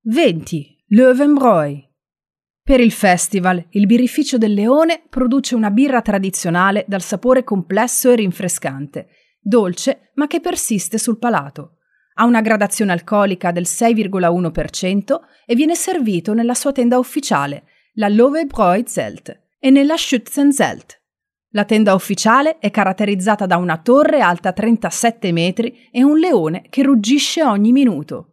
20. Löwenbräu. Per il festival, il birrificio del Leone produce una birra tradizionale dal sapore complesso e rinfrescante, dolce ma che persiste sul palato. Ha una gradazione alcolica del 6,1% e viene servito nella sua tenda ufficiale, la Löwenbräu Zelt, e nella Schützenzelt. La tenda ufficiale è caratterizzata da una torre alta 37 metri e un leone che ruggisce ogni minuto.